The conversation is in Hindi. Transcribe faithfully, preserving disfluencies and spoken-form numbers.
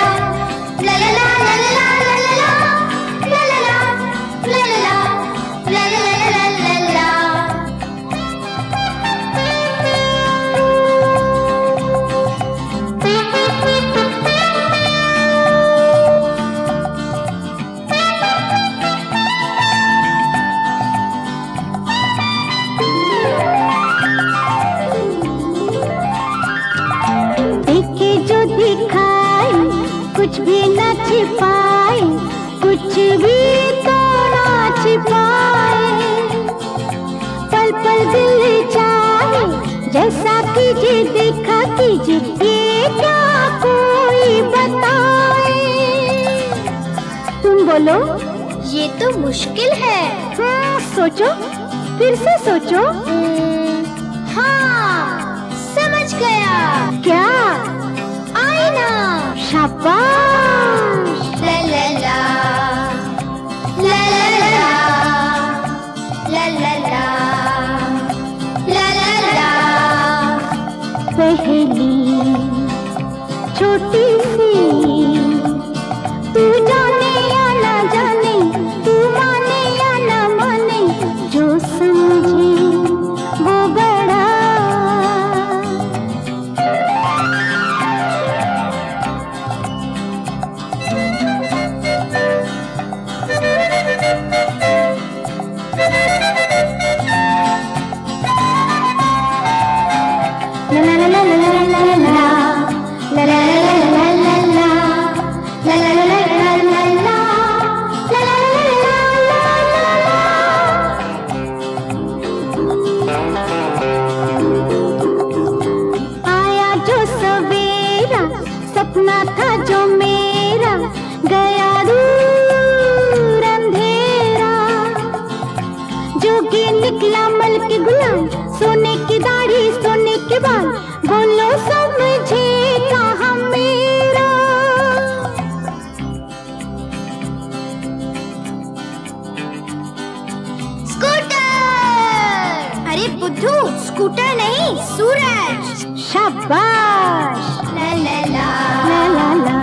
ला ला ला ला ला ला ला ला ला ला ला ला ला ला ला ला ला ला ला। देखे जो दिखाए कुछ भी न छिपाए, कुछ भी तो ना छिपाए। पल पल दिल चाहे जैसा कीजिए देखा कीजिए, ये क्या कोई बताए। तुम बोलो। ये तो मुश्किल है। हाँ सोचो, फिर से सोचो। हाँ समझ गया। क्या? आईना। शाबाश। ला ला ला ला ला ला ला ला ला ला ला ला। पहली छोटी सी, तू जाने या ना जाने, तू माने या ना माने, जो समझे वो बड़ा। La la la la la la la la la la la la la la la la la la la la आया जो सवेरा, सपना था जो मेरा, गया दूर अंधेरा। जोगी निकला मल के गुलाम, सोने की दाढ़ी सोने के बाल, बोलो समझे कहाँ मेरा। स्कूटर। अरे बुद्धू, स्कूटर नहीं सूरज। शाबाश। ला ला ला ला ला ला